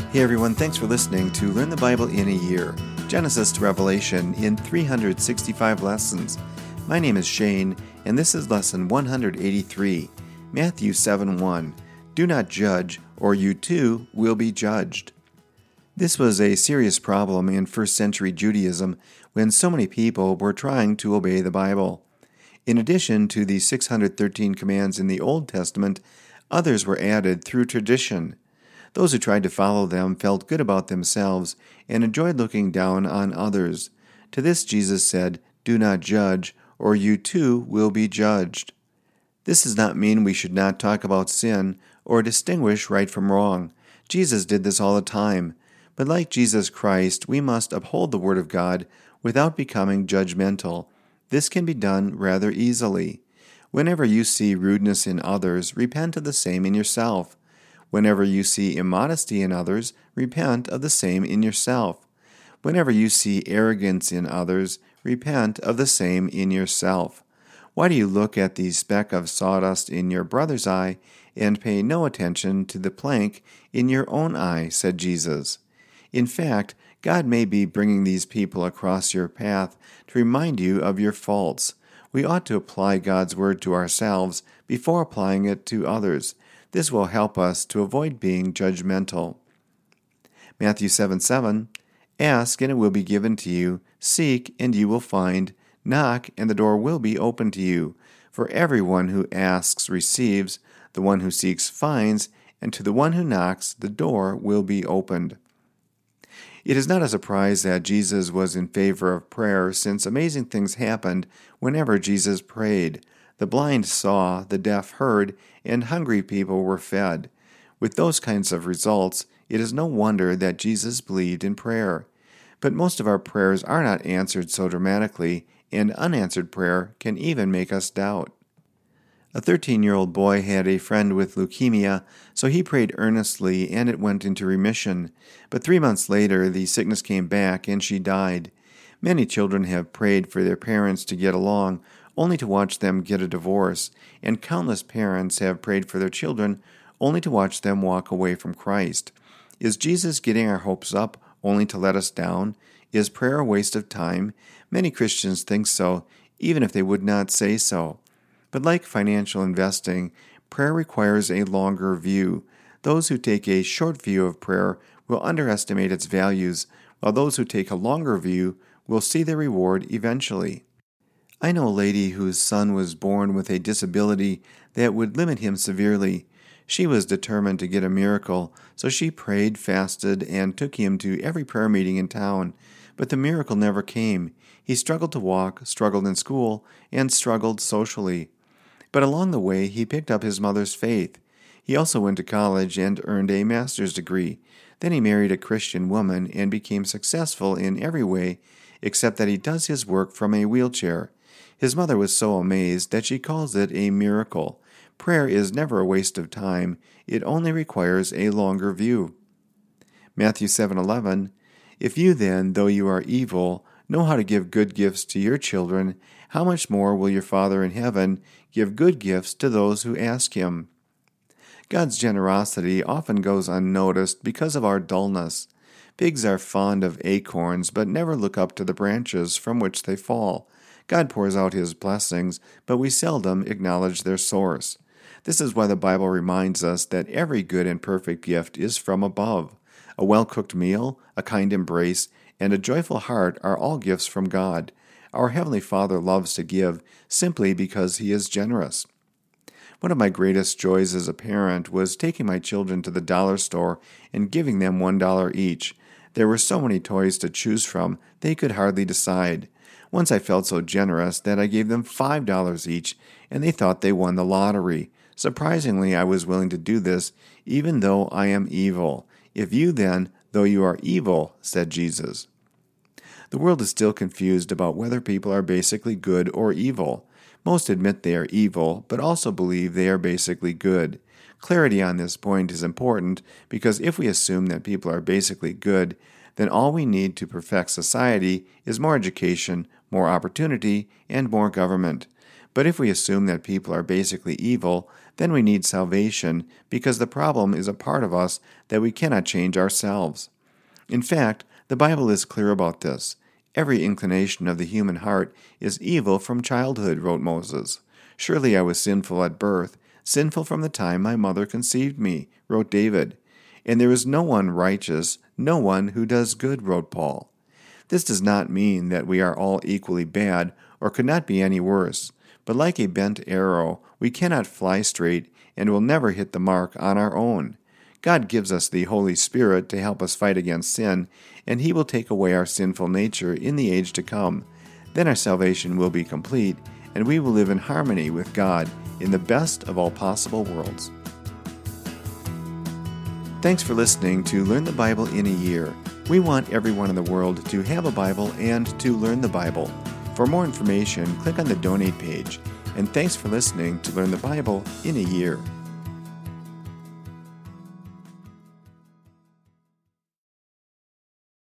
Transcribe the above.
Hey everyone, thanks for listening to Learn the Bible in a Year, Genesis to Revelation in 365 lessons. My name is Shane, and this is lesson 183, Matthew 7:1. Do not judge, or you too will be judged. This was a serious problem in first century Judaism when so many people were trying to obey the Bible. In addition to the 613 commands in the Old Testament, others were added through tradition. Those who tried to follow them felt good about themselves and enjoyed looking down on others. To this Jesus said, "Do not judge, or you too will be judged." This does not mean we should not talk about sin or distinguish right from wrong. Jesus did this all the time. But like Jesus Christ, we must uphold the Word of God without becoming judgmental. This can be done rather easily. Whenever you see rudeness in others, repent of the same in yourself. Whenever you see immodesty in others, repent of the same in yourself. Whenever you see arrogance in others, repent of the same in yourself. Why do you look at the speck of sawdust in your brother's eye and pay no attention to the plank in your own eye, said Jesus. In fact, God may be bringing these people across your path to remind you of your faults. We ought to apply God's word to ourselves before applying it to others. This will help us to avoid being judgmental. Matthew 7:7, Ask, and it will be given to you. Seek, and you will find. Knock, and the door will be opened to you. For everyone who asks receives, the one who seeks finds, and to the one who knocks the door will be opened. It is not a surprise that Jesus was in favor of prayer, since amazing things happened whenever Jesus prayed. The blind saw, the deaf heard, and hungry people were fed. With those kinds of results, it is no wonder that Jesus believed in prayer. But most of our prayers are not answered so dramatically, and unanswered prayer can even make us doubt. A 13-year-old boy had a friend with leukemia, so he prayed earnestly and it went into remission. But 3 months later, the sickness came back and she died. Many children have prayed for their parents to get along, only to watch them get a divorce, and countless parents have prayed for their children, only to watch them walk away from Christ. Is Jesus getting our hopes up, only to let us down? Is prayer a waste of time? Many Christians think so, even if they would not say so. But like financial investing, prayer requires a longer view. Those who take a short view of prayer will underestimate its values, while those who take a longer view will see their reward eventually. I know a lady whose son was born with a disability that would limit him severely. She was determined to get a miracle, so she prayed, fasted, and took him to every prayer meeting in town. But the miracle never came. He struggled to walk, struggled in school, and struggled socially. But along the way, he picked up his mother's faith. He also went to college and earned a master's degree. Then he married a Christian woman and became successful in every way, except that he does his work from a wheelchair. His mother was so amazed that she calls it a miracle. Prayer is never a waste of time. It only requires a longer view. Matthew 7:11, If you then, though you are evil, know how to give good gifts to your children, how much more will your Father in heaven give good gifts to those who ask him? God's generosity often goes unnoticed because of our dullness. Pigs are fond of acorns, but never look up to the branches from which they fall. God pours out his blessings, but we seldom acknowledge their source. This is why the Bible reminds us that every good and perfect gift is from above. A well-cooked meal, a kind embrace, and a joyful heart are all gifts from God. Our Heavenly Father loves to give simply because he is generous. One of my greatest joys as a parent was taking my children to the dollar store and giving them $1 each. There were so many toys to choose from, they could hardly decide. Once I felt so generous that I gave them $5 each, and they thought they won the lottery. Surprisingly, I was willing to do this, even though I am evil. If you then, though you are evil, said Jesus. The world is still confused about whether people are basically good or evil. Most admit they are evil, but also believe they are basically good. Clarity on this point is important because if we assume that people are basically good, then all we need to perfect society is more education, more opportunity, and more government. But if we assume that people are basically evil, then we need salvation because the problem is a part of us that we cannot change ourselves. In fact, the Bible is clear about this. Every inclination of the human heart is evil from childhood, wrote Moses. Surely I was sinful at birth, sinful from the time my mother conceived me, wrote David. And there is no one righteous, no one who does good, wrote Paul. This does not mean that we are all equally bad or could not be any worse, but like a bent arrow, we cannot fly straight and will never hit the mark on our own. God gives us the Holy Spirit to help us fight against sin, and He will take away our sinful nature in the age to come. Then our salvation will be complete, and we will live in harmony with God in the best of all possible worlds. Thanks for listening to Learn the Bible in a Year. We want everyone in the world to have a Bible and to learn the Bible. For more information, click on the Donate page. And thanks for listening to Learn the Bible in a Year.